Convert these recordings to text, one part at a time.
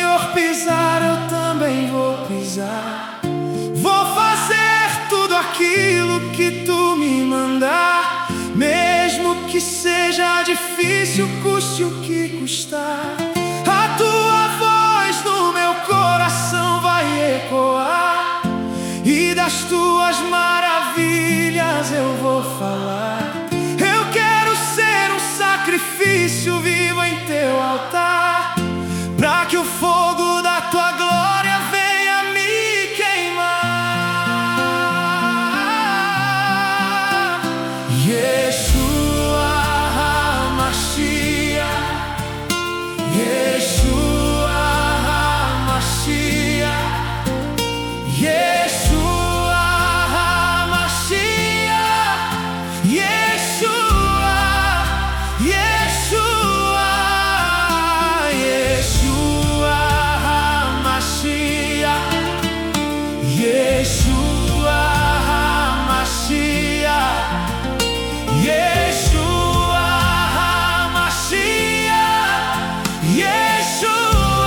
Senhor pisar, eu também vou pisar. Vou fazer tudo aquilo que tu me mandar, mesmo que seja difícil, custe o que custar. A tua voz no meu coração vai ecoar, e das tuas maravilhas eu vou falar. Eu quero ser um sacrifício vivo em teu altar, pra que o fogo da tua glória venha me queimar. Yeshua HaMashiach, Yeshua HaMashiach, Yeshua HaMashiach, Yeshua, Yeshua, Yeshua HaMashiach, Yeshua HaMashiach, Yeshua HaMashiach, Yeshua.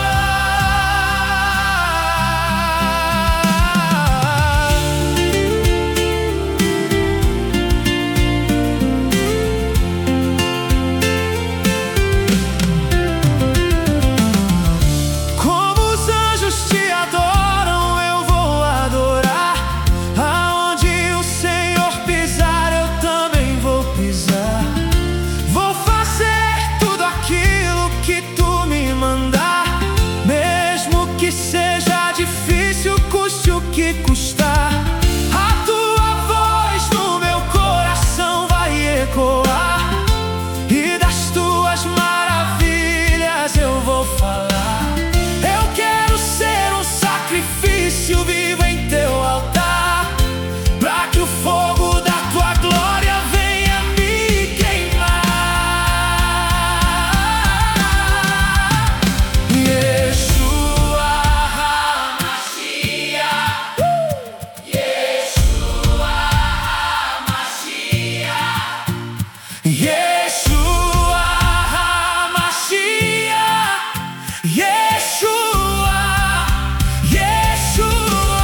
Como os anjos te adoram, eu vou adorar. Aonde o Senhor pisar, eu também vou pisar. Vou fazer tudo aquilo que tu me mandar, mesmo que seja difícil, custe o que custar. A tua voz no meu coração vai ecoar, e das tuas maravilhas eu vou falar. Eu quero ser um sacrifício vivo em teu altar, pra que o fogo da tua glória venha me queimar. Yeshua HaMashiach, Yeshua HaMashiach, Yeshua HaMashiach, Yeshua, Yeshua,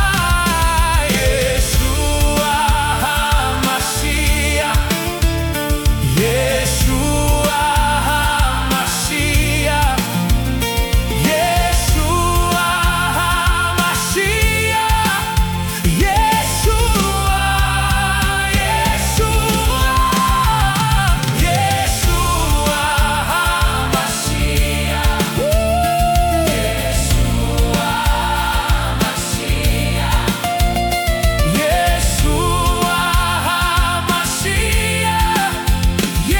Yeshua HaMashiach, Yeshua HaMashiach, Yeshua HaMashiach, Yeshua, Yeshua, Yeshua HaMashiach, Yeshua HaMashiach, Yeshua HaMashiach,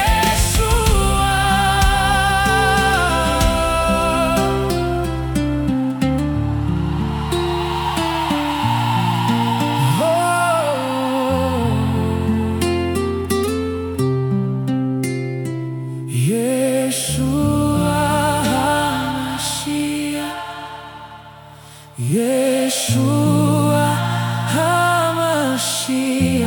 Yeshua HaMashiach, Yeshua HaMashiach.